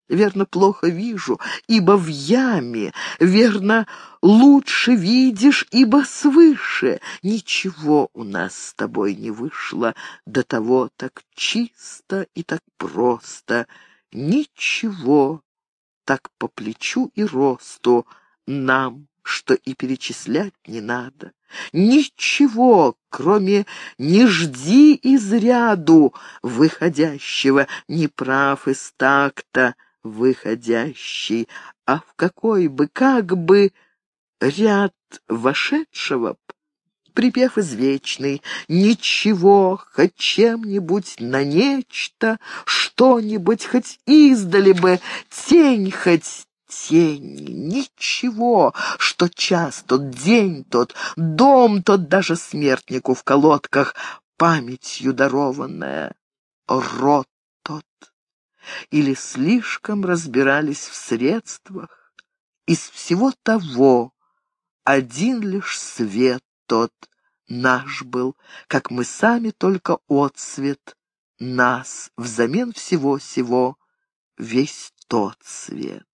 Верно, плохо вижу, ибо в яме, верно, лучше видишь, ибо свыше. Ничего у нас с тобой не вышло до того так чисто и так просто. Ничего так по плечу и росту нам, что и перечислять не надо. Ничего, кроме «не жди из ряду» выходящего, не прав из такта выходящий, а в какой бы, как бы ряд вошедшего б припев извечный, ничего, хоть чем-нибудь на нечто, что-нибудь хоть издали бы, тень хоть тени, ничего, что час тот, день тот, дом тот, даже смертнику в колодках, памятью дарованная, род тот. Или слишком разбирались в средствах, из всего того один лишь свет тот наш был, как мы сами только отсвет нас, взамен всего сего весь тот свет.